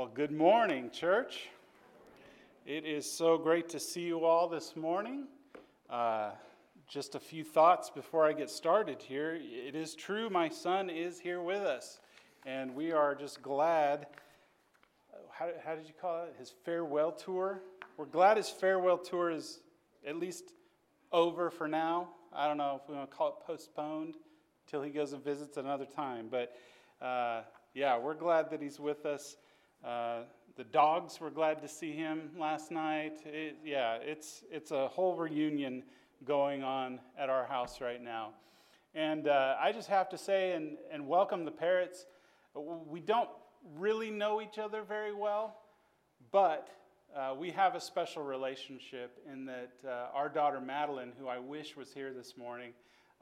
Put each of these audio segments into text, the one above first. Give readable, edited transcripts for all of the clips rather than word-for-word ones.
Well, good morning, church. It is so great to see you all this morning. Just a few thoughts before I get started here. It is true, my son is here with us, and we are just glad. How did you call it? His farewell tour? We're glad his farewell tour is at least over for now. I don't know if we want to call it postponed till he goes and visits another time, but yeah, we're glad that he's with us. The dogs were glad to see him last night. It's a whole reunion going on at our house right now. And I just have to say and welcome the Parrots. We don't really know each other very well, but we have a special relationship in that our daughter Madeline, who I wish was here this morning,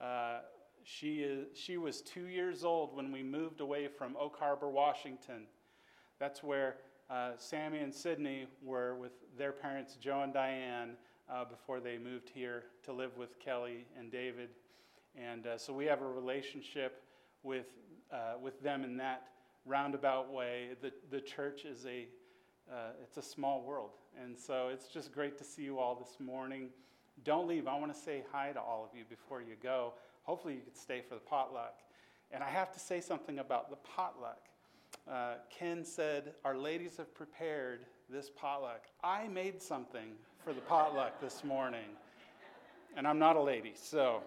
she was 2 years old when we moved away from Oak Harbor, Washington. That's where Sammy and Sydney were with their parents, Joe and Diane, before they moved here to live with Kelly and David. And so we have a relationship with them in that roundabout way. The church is it's a small world. And so it's just great to see you all this morning. Don't leave. I want to say hi to all of you before you go. Hopefully you could stay for the potluck. And I have to say something about the potluck. Ken said, our ladies have prepared this potluck. I made something for the potluck this morning, and I'm not a lady, so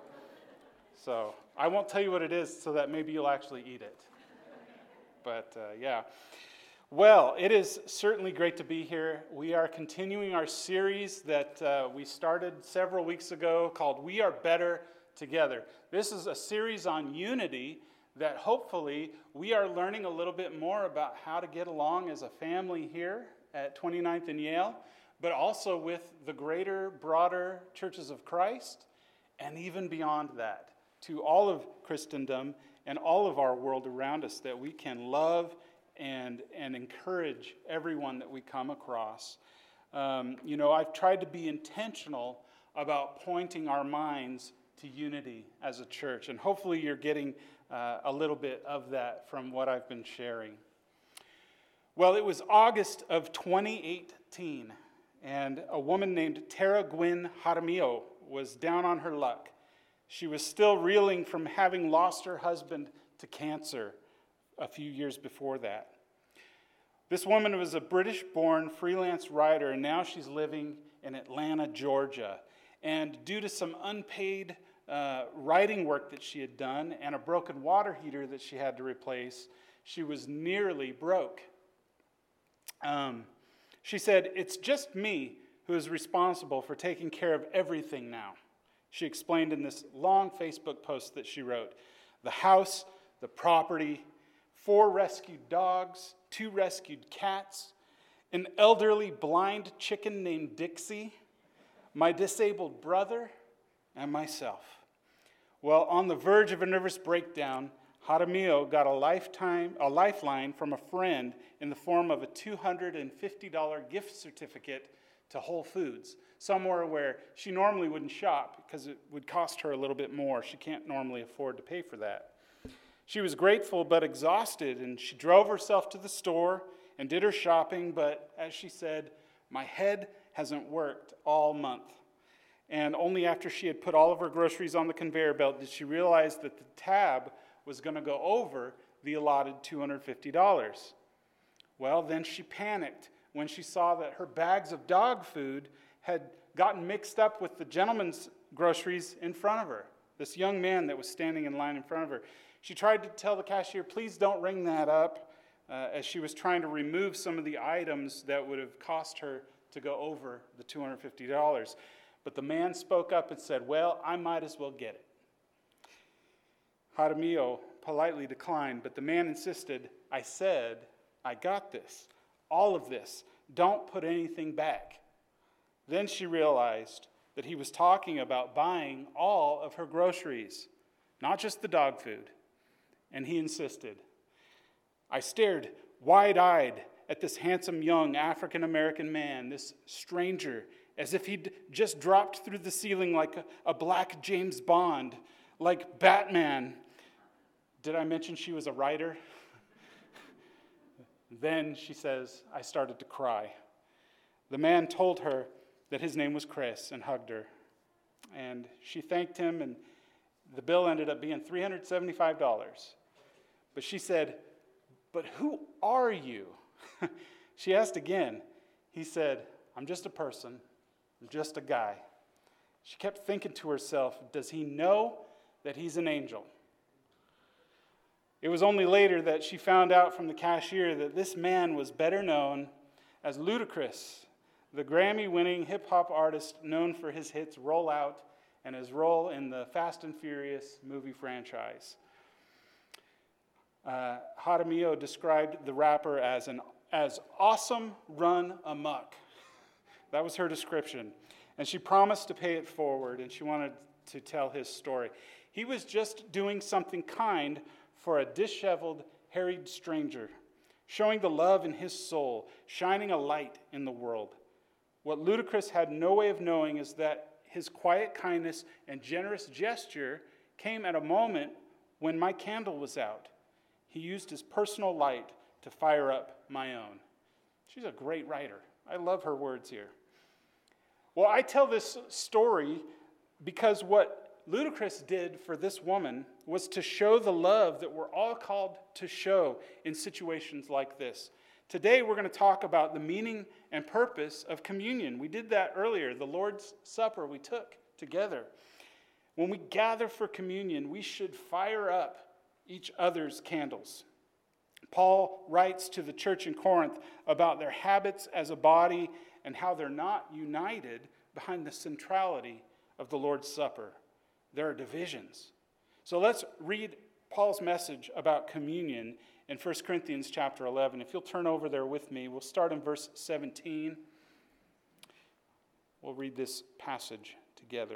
I won't tell you what it is so that maybe you'll actually eat it. But yeah. Well, it is certainly great to be here. We are continuing our series that we started several weeks ago called We Are Better Together. This is a series on unity that hopefully we are learning a little bit more about how to get along as a family here at 29th and Yale, but also with the greater, broader churches of Christ, and even beyond that, to all of Christendom and all of our world around us, that we can love and encourage everyone that we come across. I've tried to be intentional about pointing our minds to unity as a church, and hopefully you're getting a little bit of that from what I've been sharing. Well, it was August of 2018, and a woman named Tara Gwynn Jaramillo was down on her luck. She was still reeling from having lost her husband to cancer a few years before that. This woman was a British-born freelance writer, and now she's living in Atlanta, Georgia. And due to some unpaid writing work that she had done and a broken water heater that she had to replace, she was nearly broke. She said, "It's just me who is responsible for taking care of everything now," she explained in this long Facebook post that she wrote. The house, the property, 4 rescued dogs, 2 rescued cats, an elderly blind chicken named Dixie, my disabled brother, and myself. Well, on the verge of a nervous breakdown, Jaramillo got a lifeline from a friend in the form of a $250 gift certificate to Whole Foods, somewhere where she normally wouldn't shop because it would cost her a little bit more. She can't normally afford to pay for that. She was grateful but exhausted, and she drove herself to the store and did her shopping, but as she said, my head hasn't worked all month. And only after she had put all of her groceries on the conveyor belt did she realize that the tab was going to go over the allotted $250. Well, then she panicked when she saw that her bags of dog food had gotten mixed up with the gentleman's groceries in front of her, this young man that was standing in line in front of her. She tried to tell the cashier, please don't ring that up, as she was trying to remove some of the items that would have cost her to go over the $250. But the man spoke up and said, well, I might as well get it. Jaramillo politely declined, but the man insisted, I said, I got this, all of this, don't put anything back. Then she realized that he was talking about buying all of her groceries, not just the dog food. And he insisted. I stared wide-eyed at this handsome young African-American man, this stranger, as if he'd just dropped through the ceiling like a black James Bond, like Batman. Did I mention she was a writer? Then, she says, I started to cry. The man told her that his name was Chris and hugged her. And she thanked him, and the bill ended up being $375. But she said, but who are you? She asked again. He said, I'm just a person. I'm just a guy. She kept thinking to herself, does he know that he's an angel? It was only later that she found out from the cashier that this man was better known as Ludacris, the Grammy-winning hip-hop artist known for his hits Roll Out and his role in the Fast and Furious movie franchise. Jaramillo described the rapper as awesome run amok. That was her description. And she promised to pay it forward, and she wanted to tell his story. He was just doing something kind for a disheveled, harried stranger, showing the love in his soul, shining a light in the world. What Ludacris had no way of knowing is that his quiet kindness and generous gesture came at a moment when my candle was out. He used his personal light to fire up my own. She's a great writer. I love her words here. Well, I tell this story because what Ludacris did for this woman was to show the love that we're all called to show in situations like this. Today, we're going to talk about the meaning and purpose of communion. We did that earlier, the Lord's Supper we took together. When we gather for communion, we should fire up each other's candles. Paul writes to the church in Corinth about their habits as a body and how they're not united behind the centrality of the Lord's Supper. There are divisions. So let's read Paul's message about communion in 1 Corinthians chapter 11. If you'll turn over there with me, we'll start in verse 17. We'll read this passage together.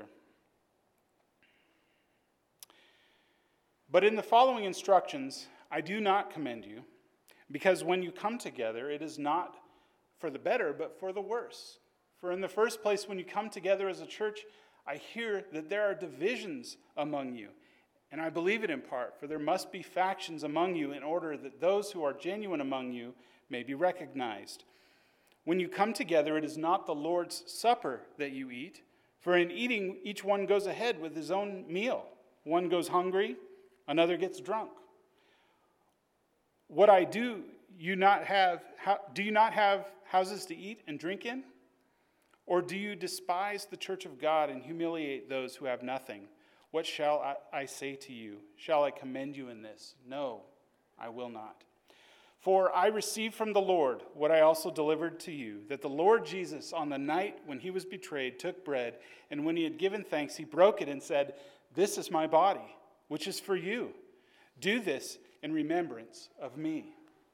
But in the following instructions, I do not commend you, because when you come together, it is not for the better, but for the worse. For in the first place, when you come together as a church, I hear that there are divisions among you. And I believe it in part, for there must be factions among you in order that those who are genuine among you may be recognized. When you come together, it is not the Lord's Supper that you eat, for in eating, each one goes ahead with his own meal. One goes hungry, another gets drunk. What I do, do you not have houses to eat and drink in? Or do you despise the church of God and humiliate those who have nothing? What shall I say to you? Shall I commend you in this? No, I will not. For I received from the Lord what I also delivered to you, that the Lord Jesus, on the night when he was betrayed, took bread, and when he had given thanks, he broke it and said, "This is my body, which is for you. Do this in remembrance of me."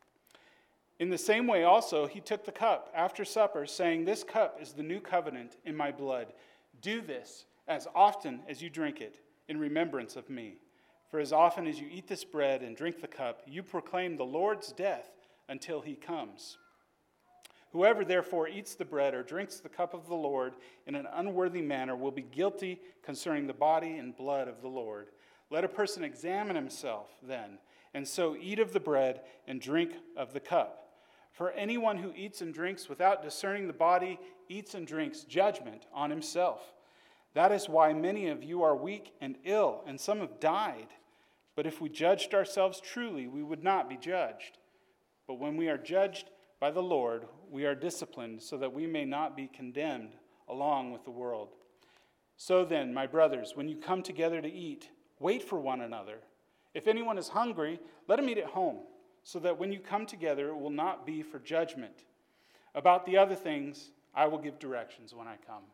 In the same way also, he took the cup after supper, saying, "This cup is the new covenant in my blood. Do this as often as you drink it in remembrance of me. For as often as you eat this bread and drink the cup, you proclaim the Lord's death until he comes. Whoever therefore eats the bread or drinks the cup of the Lord in an unworthy manner will be guilty concerning the body and blood of the Lord. Let a person examine himself then, and so eat of the bread and drink of the cup. For anyone who eats and drinks without discerning the body eats and drinks judgment on himself. That is why many of you are weak and ill, and some have died. But if we judged ourselves truly, we would not be judged. But when we are judged by the Lord, we are disciplined so that we may not be condemned along with the world. So then, my brothers, when you come together to eat, wait for one another. If anyone is hungry, let him eat at home, so that when you come together, it will not be for judgment. About the other things, I will give directions when I come.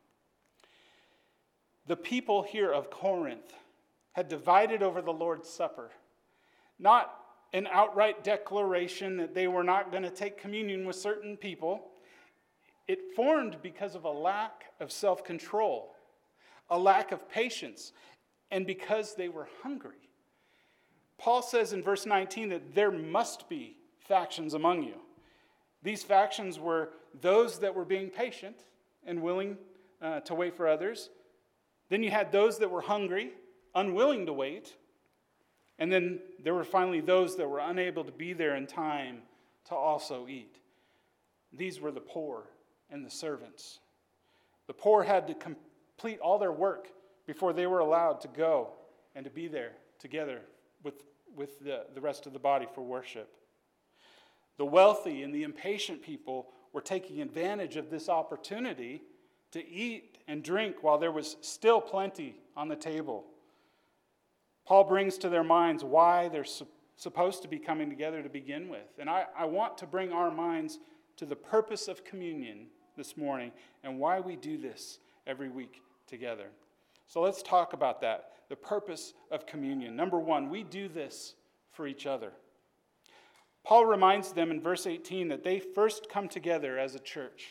The people here of Corinth had divided over the Lord's Supper. Not an outright declaration that they were not going to take communion with certain people. It formed because of a lack of self-control, a lack of patience, and because they were hungry. Paul says in verse 19 that there must be factions among you. These factions were those that were being patient and willing to wait for others. Then you had those that were hungry, unwilling to wait. And then there were finally those that were unable to be there in time to also eat. These were the poor and the servants. The poor had to complete all their work before they were allowed to go and to be there together with the rest of the body for worship. The wealthy and the impatient people were taking advantage of this opportunity to eat and drink while there was still plenty on the table. Paul brings to their minds why they're supposed to be coming together to begin with. And I want to bring our minds to the purpose of communion this morning and why we do this every week together. So let's talk about that, the purpose of communion. Number one, we do this for each other. Paul reminds them in verse 18 that they first come together as a church.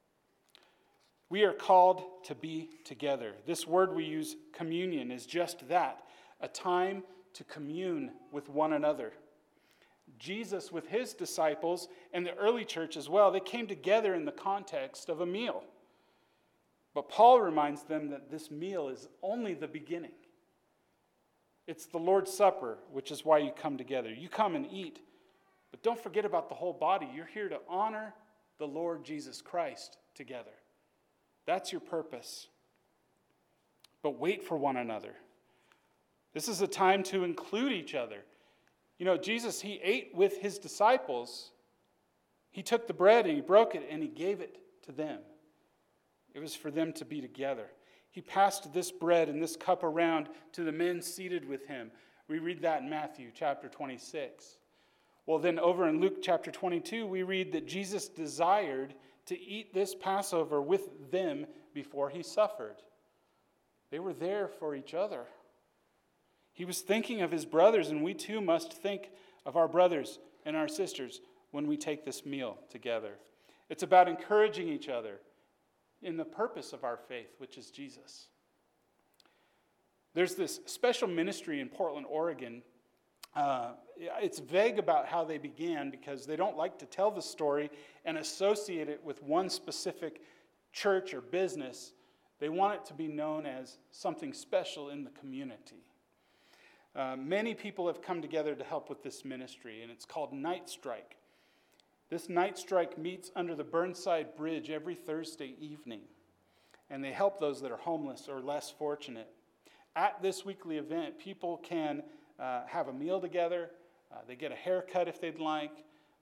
We are called to be together. This word we use, communion, is just that, a time to commune with one another. Jesus, with his disciples and the early church as well, they came together in the context of a meal. But Paul reminds them that this meal is only the beginning. It's the Lord's Supper, which is why you come together. You come and eat, but don't forget about the whole body. You're here to honor the Lord Jesus Christ together. That's your purpose. But wait for one another. This is a time to include each other. You know, Jesus, he ate with his disciples. He took the bread and he broke it and he gave it to them. It was for them to be together. He passed this bread and this cup around to the men seated with him. We read that in Matthew chapter 26. Well, then over in Luke chapter 22, we read that Jesus desired to eat this Passover with them before he suffered. They were there for each other. He was thinking of his brothers, and we too must think of our brothers and our sisters when we take this meal together. It's about encouraging each other in the purpose of our faith, which is Jesus. There's this special ministry in Portland, Oregon. It's vague about how they began because they don't like to tell the story and associate it with one specific church or business. They want it to be known as something special in the community. Many people have come together to help with this ministry, and it's called Night Strike. This Night Strike meets under the Burnside Bridge every Thursday evening, and they help those that are homeless or less fortunate. At this weekly event, people can have a meal together. They get a haircut if they'd like.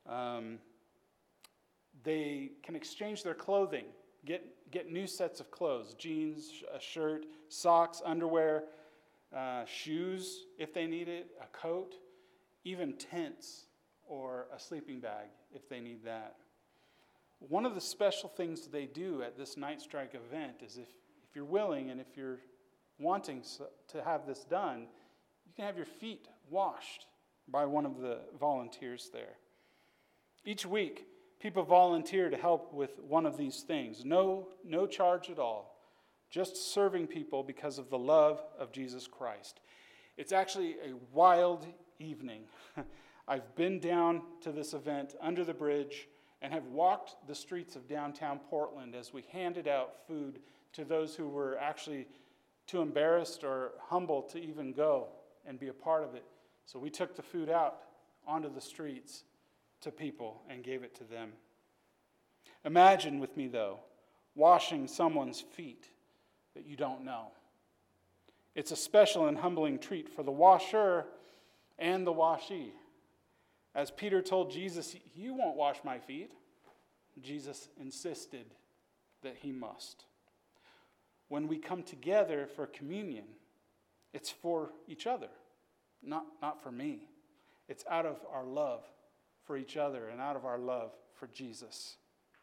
They can exchange their clothing, get new sets of clothes, jeans, a shirt, socks, underwear, shoes if they need it, a coat, even tents or a sleeping bag if they need that. One of the special things they do at this Night Strike event is if you're willing and if you're wanting to have this done, you can have your feet washed by one of the volunteers there. Each week, people volunteer to help with one of these things. No charge at all. Just serving people because of the love of Jesus Christ. It's actually a wild evening. I've been down to this event under the bridge and have walked the streets of downtown Portland as we handed out food to those who were actually too embarrassed or humble to even go and be a part of it. So we took the food out onto the streets to people and gave it to them. Imagine with me, though, washing someone's feet that you don't know. It's a special and humbling treat for the washer and the washee. As Peter told Jesus, "You won't wash my feet," Jesus insisted that he must. When we come together for communion, it's for each other, not for me. It's out of our love for each other and out of our love for Jesus.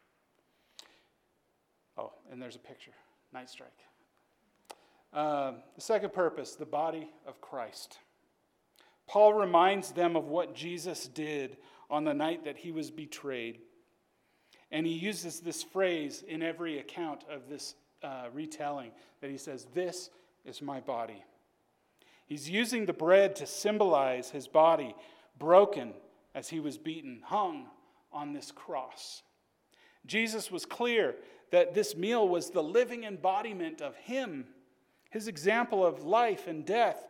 Oh, and there's a picture. Night Strike. The second purpose, the body of Christ. Paul reminds them of what Jesus did on the night that he was betrayed. And he uses this phrase in every account of this retelling that he says, "This is my body." He's using the bread to symbolize his body broken as he was beaten, hung on this cross. Jesus was clear that this meal was the living embodiment of him, his example of life and death,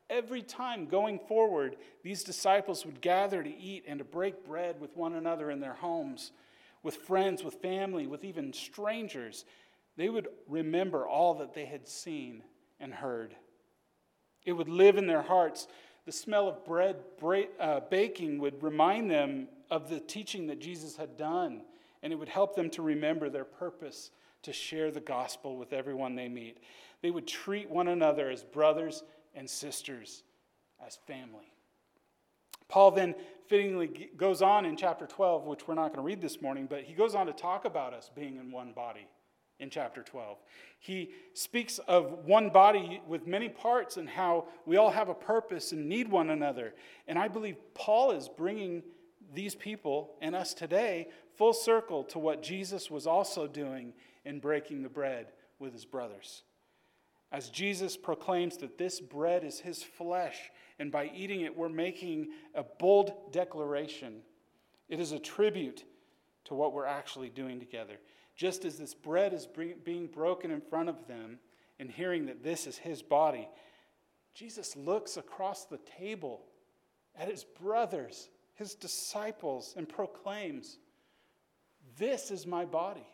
Every time going forward, these disciples would gather to eat and to break bread with one another in their homes, with friends, with family, with even strangers. They would remember all that they had seen and heard. It would live in their hearts. The smell of bread baking would remind them of the teaching that Jesus had done, and it would help them to remember their purpose to share the gospel with everyone they meet. They would treat one another as brothers and sisters, as family. Paul then fittingly goes on in chapter 12, which we're not going to read this morning, but he goes on to talk about us being in one body in chapter 12. He speaks of one body with many parts and how we all have a purpose and need one another. And I believe Paul is bringing these people and us today full circle to what Jesus was also doing in breaking the bread with his brothers. As Jesus proclaims that this bread is his flesh, and by eating it, we're making a bold declaration. It is a tribute to what we're actually doing together. Just as this bread is being broken in front of them and hearing that this is his body, Jesus looks across the table at his brothers, his disciples, and proclaims, "This is my body."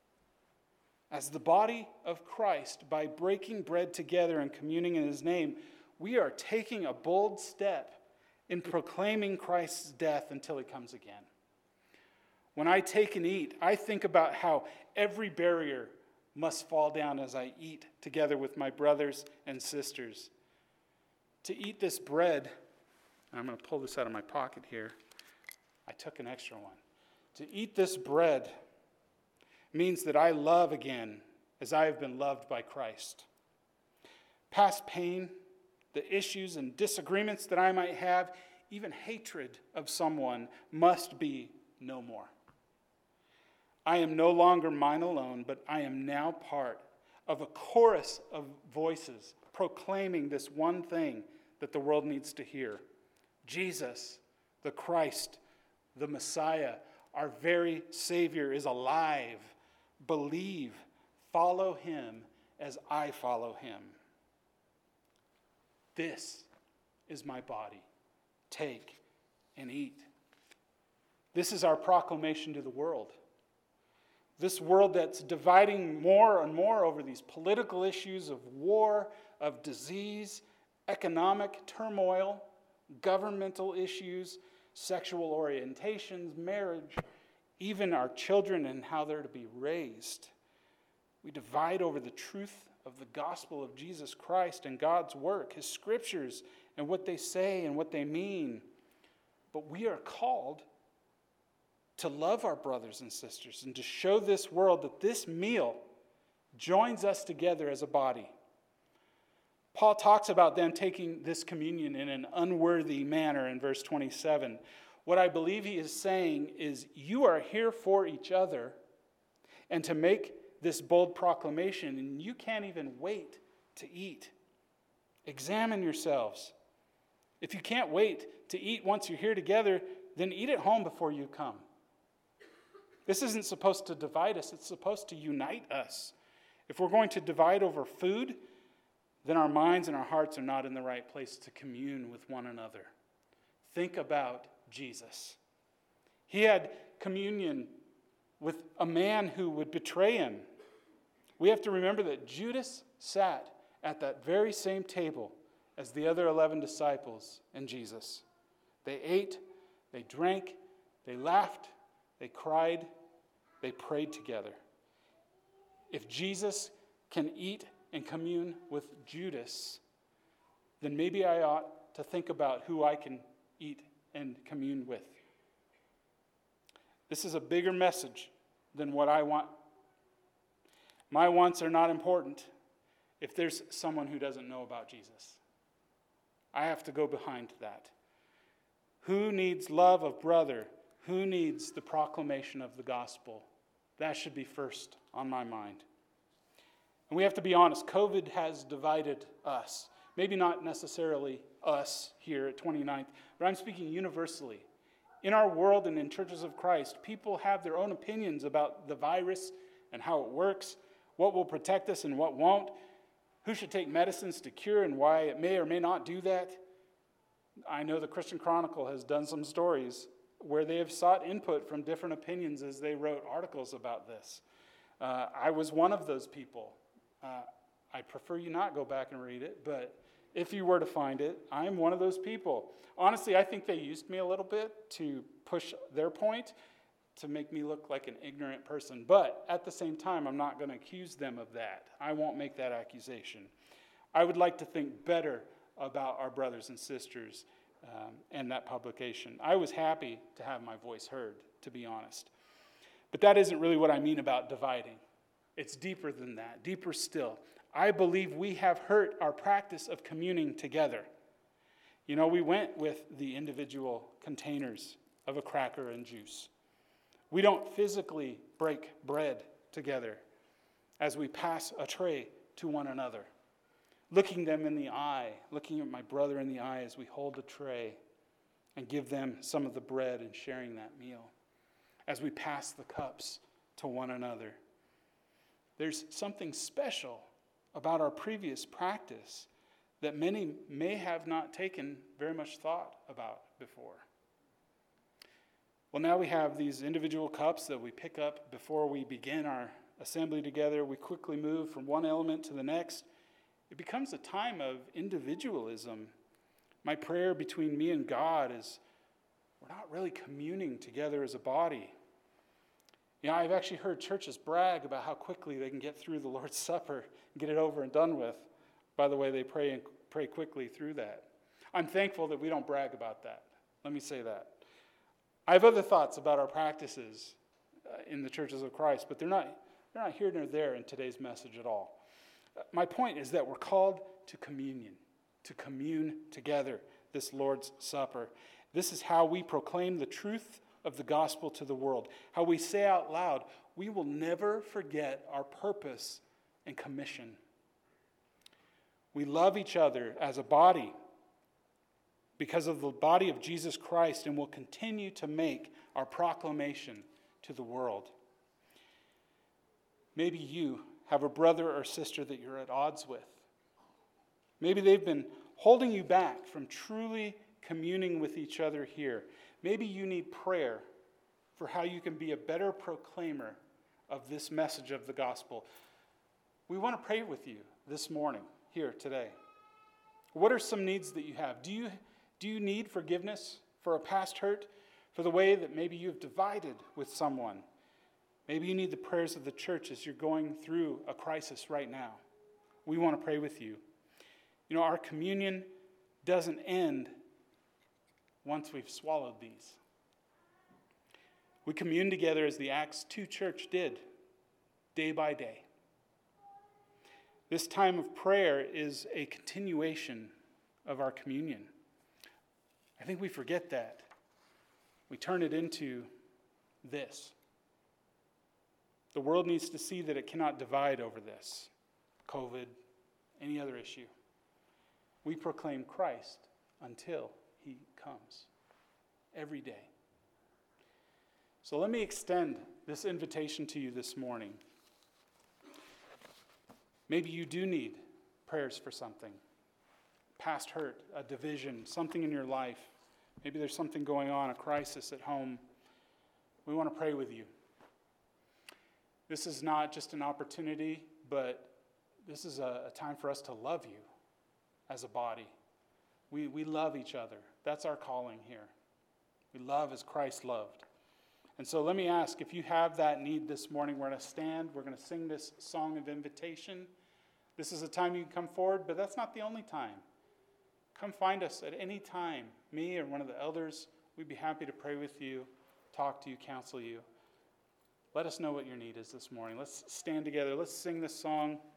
As the body of Christ, by breaking bread together and communing in his name, we are taking a bold step in proclaiming Christ's death until he comes again. When I take and eat, I think about how every barrier must fall down as I eat together with my brothers and sisters. To eat this bread, and I'm going to pull this out of my pocket here. I took an extra one. To eat this bread means that I love again as I have been loved by Christ. Past pain, the issues and disagreements that I might have, even hatred of someone, must be no more. I am no longer mine alone, but I am now part of a chorus of voices proclaiming this one thing that the world needs to hear. Jesus, the Christ, the Messiah, our very Savior, is alive. Believe, follow him as I follow him. This is my body. Take and eat. This is our proclamation to the world. This world that's dividing more and more over these political issues of war, of disease, economic turmoil, governmental issues, sexual orientations, marriage, even our children and how they're to be raised. We divide over the truth of the gospel of Jesus Christ and God's work, his scriptures, and what they say and what they mean. But we are called to love our brothers and sisters and to show this world that this meal joins us together as a body. Paul talks about them taking this communion in an unworthy manner in verse 27. What I believe he is saying is, you are here for each other and to make this bold proclamation, and you can't even wait to eat. Examine yourselves. If you can't wait to eat once you're here together, then eat at home before you come. This isn't supposed to divide us, it's supposed to unite us. If we're going to divide over food, then our minds and our hearts are not in the right place to commune with one another. Think about Jesus. He had communion with a man who would betray him. We have to remember that Judas sat at that very same table as the other 11 disciples and Jesus. They ate, they drank, they laughed, they cried, they prayed together. If Jesus can eat and commune with Judas, then maybe I ought to think about who I can eat and commune with. This is a bigger message than what I want. My wants are not important if there's someone who doesn't know about Jesus. I have to go behind that. Who needs love of brother? Who needs the proclamation of the gospel? That should be first on my mind. And we have to be honest, COVID has divided us. Maybe not necessarily us here at 29th, but I'm speaking universally. In our world and in churches of Christ, people have their own opinions about the virus and how it works, what will protect us and what won't. who should take medicines to cure and why it may or may not do that. I know the Christian Chronicle has done some stories where they have sought input from different opinions as they wrote articles about this. I was one of those people. I prefer you not go back and read it, but if you were to find it, I'm one of those people. Honestly, I think they used me a little bit to push their point, to make me look like an ignorant person. But at the same time, I'm not going to accuse them of that. I won't make that accusation. I would like to think better about our brothers and sisters and that publication. I was happy to have my voice heard, to be honest. But that isn't really what I mean about dividing. It's deeper than that, deeper still. I believe we have hurt our practice of communing together. You know, we went with the individual containers of a cracker and juice. We don't physically break bread together as we pass a tray to one another. Looking them in the eye, looking at my brother in the eye as we hold the tray and give them some of the bread and sharing that meal. As we pass the cups to one another. There's something special about our previous practice that many may have not taken very much thought about before. Well, now we have these individual cups that we pick up before we begin our assembly together. We quickly move from one element to the next. It becomes a time of individualism. My prayer between me and God is we're not really communing together as a body. You know, I've actually heard churches brag about how quickly they can get through the Lord's Supper and get it over and done with. By the way, they pray quickly through that. I'm thankful that we don't brag about that. Let me say that. I have other thoughts about our practices in the churches of Christ, but they're not here nor there in today's message at all. My point is that we're called to communion, to commune together this Lord's Supper. This is how we proclaim the truth of the gospel to the world, how we say out loud, we will never forget our purpose and commission. We love each other as a body because of the body of Jesus Christ and will continue to make our proclamation to the world. Maybe you have a brother or sister that you're at odds with. Maybe they've been holding you back from truly communing with each other here. Maybe you need prayer for how you can be a better proclaimer of this message of the gospel. We want to pray with you this morning, here today. What are some needs that you have? Do you need forgiveness for a past hurt, for the way that maybe you've divided with someone? Maybe you need the prayers of the church as you're going through a crisis right now. We want to pray with you. You know, our communion doesn't end once we've swallowed these. We commune together as the Acts 2 church did, day by day. This time of prayer is a continuation of our communion. I think we forget that. We turn it into this. The world needs to see that it cannot divide over this, COVID, any other issue. We proclaim Christ until he comes, every day. So let me extend this invitation to you this morning. Maybe you do need prayers for something, past hurt, a division, something in your life. Maybe there's something going on, a crisis at home. We want to pray with you. This is not just an opportunity, but this is a time for us to love you as a body. We love each other. That's our calling here. We love as Christ loved. And so let me ask, if you have that need this morning, we're going to stand, we're going to sing this song of invitation. This is a time you can come forward, but that's not the only time. Come find us at any time, me or one of the elders. We'd be happy to pray with you, talk to you, counsel you. Let us know what your need is this morning. Let's stand together. Let's sing this song.